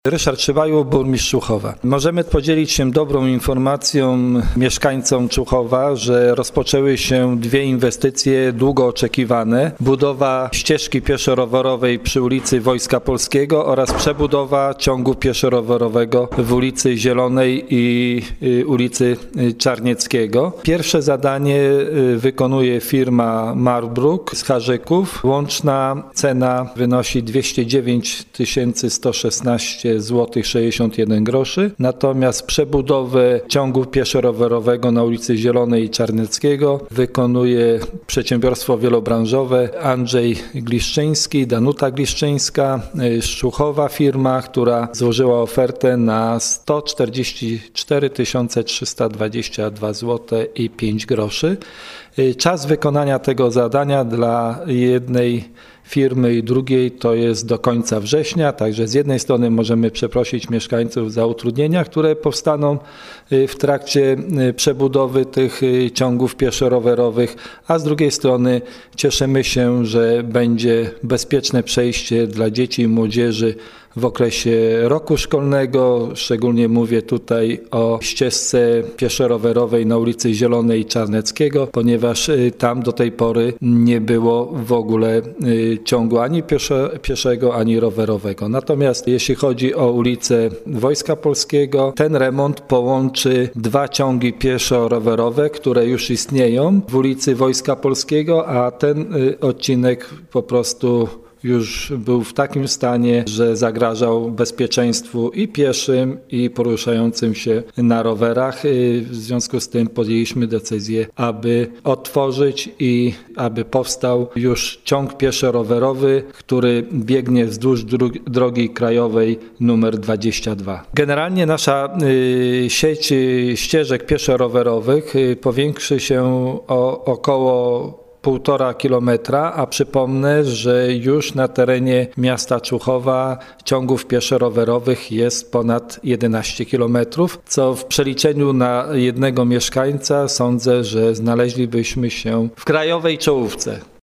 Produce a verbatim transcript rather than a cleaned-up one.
Ryszard Szybajło, burmistrz Człuchowa. Możemy podzielić się dobrą informacją mieszkańcom Człuchowa, że rozpoczęły się dwie inwestycje długo oczekiwane. Budowa ścieżki pieszo-rowerowej przy ulicy Wojska Polskiego oraz przebudowa ciągu pieszo-rowerowego w ulicy Zielonej i ulicy Czarnieckiego. Pierwsze zadanie wykonuje firma Marbruk z Harzyków. Łączna cena wynosi dwieście dziewięć tysięcy sto szesnaście złotych sześćdziesiąt jeden groszy. Natomiast przebudowę ciągu pieszo-rowerowego na ulicy Zielonej i Czarnieckiego wykonuje przedsiębiorstwo wielobranżowe Andrzej Gliszczyński, Danuta Gliszczyńska z Człuchowa, firma, która złożyła ofertę na sto czterdzieści cztery tysiące trzysta dwadzieścia dwa złote i pięć groszy. Czas wykonania tego zadania dla jednej firmy i drugiej to jest do końca września, także z jednej strony możemy przeprosić mieszkańców za utrudnienia, które powstaną w trakcie przebudowy tych ciągów pieszo-rowerowych, a z drugiej strony cieszymy się, że będzie bezpieczne przejście dla dzieci i młodzieży w okresie roku szkolnego. Szczególnie mówię tutaj o ścieżce pieszo-rowerowej na ulicy Zielonej i Czarneckiego, ponieważ tam do tej pory nie było w ogóle ciągu ani pieszo, pieszego, ani rowerowego. Natomiast jeśli chodzi o ulicę Wojska Polskiego, ten remont połączy dwa ciągi pieszo-rowerowe, które już istnieją w ulicy Wojska Polskiego, a ten odcinek po prostu już był w takim stanie, że zagrażał bezpieczeństwu i pieszym, i poruszającym się na rowerach. W związku z tym podjęliśmy decyzję, aby otworzyć i aby powstał już ciąg pieszo-rowerowy, który biegnie wzdłuż drogi krajowej numer dwadzieścia dwa. Generalnie nasza sieć ścieżek pieszo-rowerowych powiększy się o około półtora kilometra, a przypomnę, że już na terenie miasta Człuchowa ciągów pieszo-rowerowych jest ponad jedenaście kilometrów, co w przeliczeniu na jednego mieszkańca sądzę, że znaleźlibyśmy się w krajowej czołówce.